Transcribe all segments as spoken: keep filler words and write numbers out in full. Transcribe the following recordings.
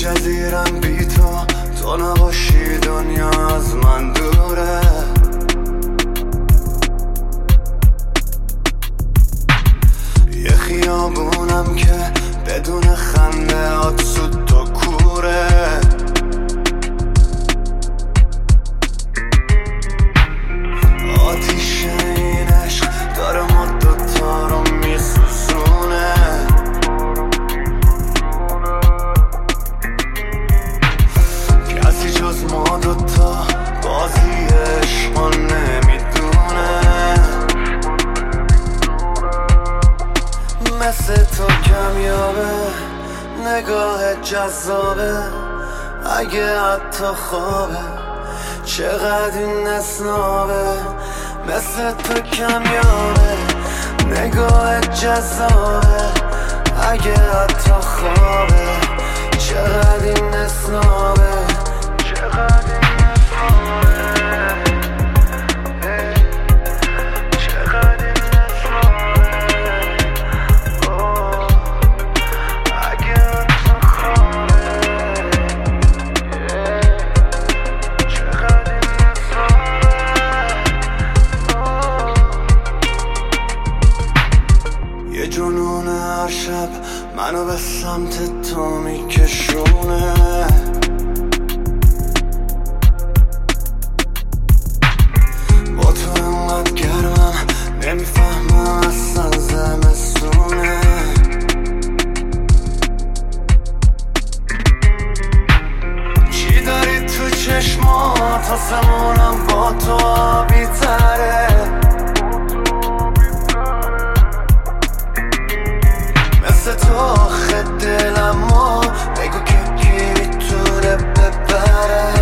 جزیرم بی تو، تو نباشی دنیا از من دوره. یه خیابونم که بدون خنده هات سود تو کوره. آتیش این عشق داره ما دوتا رو میسوزونه. کسی جز ما دوتا بازی عشقا نمیدونه. مثل تو کمیابه نگاه جذابه، اگه حتی خوابه چقدر این اسنابه. مثل تو کمیابه نگاه جذابه، اگه حتی خوابه چقدر این اسنابه. چقدر این اسنابه. چقدر این اسنابه. اگه حتی خوابه چقدر این اسنابه. یه جنون هر شب منو به سمت تو میکشونه. با تو انقدر گرمم نمیفهمم اصلا زمستونه. چی داری تو چشمات آسمونم با تو آبی تره. مثل تو آخه دلمو بگو که کی میتونه ببره.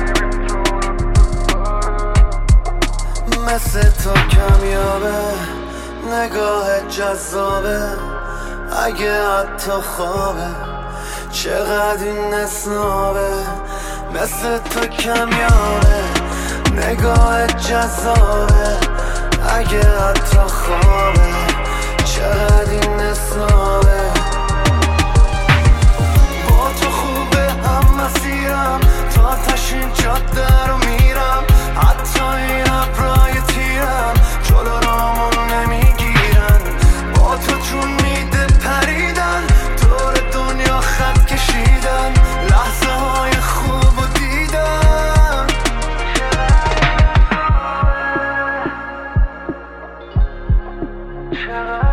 مثل تو کمیابه نگاه جذابه، اگه حتی خوابه چقدر این اسنابه. مثل تو کمیابه نگاه جذابه، اگه حتی خوابه چقدر این اسنابه. با تو خوبه هم مسیرم، تا تشین جاده رو میرم. حتی این ابرای تیرم جلو رامون نمیگیرن. با تو چون میده پریدن دور دنیا خط کشیدن. لحظه های خوب و دیدن. چقدر